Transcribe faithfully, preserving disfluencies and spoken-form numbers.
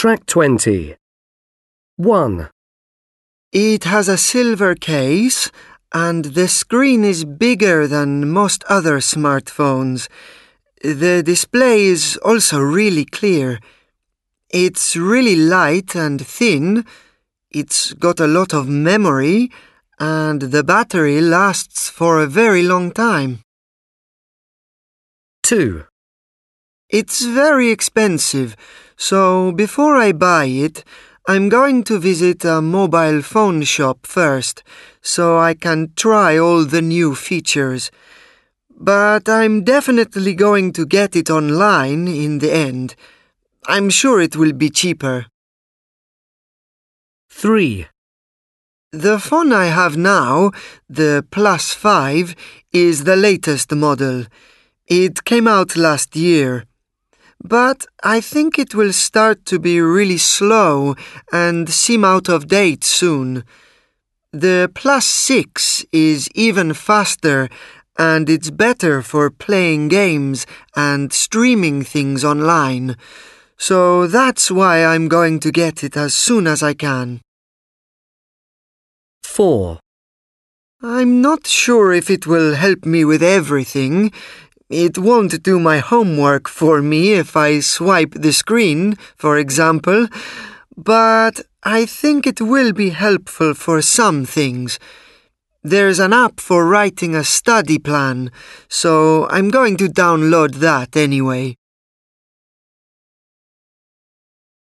Track twenty. one. It has a silver case and the screen is bigger than most other smartphones. The display is also really clear. It's really light and thin. It's got a lot of memory and the battery lasts for a very long time. two. It's very expensive, so before I buy it, I'm going to visit a mobile phone shop first, so I can try all the new features. But I'm definitely going to get it online in the end. I'm sure it will be cheaper. three. The phone I have now, the Plus five, is the latest model. It came out last year. But I think it will start to be really slow and seem out of date soon. The Plus six is even faster and it's better for playing games and streaming things online. So that's why I'm going to get it as soon as I can. four. I'm not sure if it will help me with everything. It won't do my homework for me if I swipe the screen, for example, but I think it will be helpful for some things. There's an app for writing a study plan, so I'm going to download that anyway.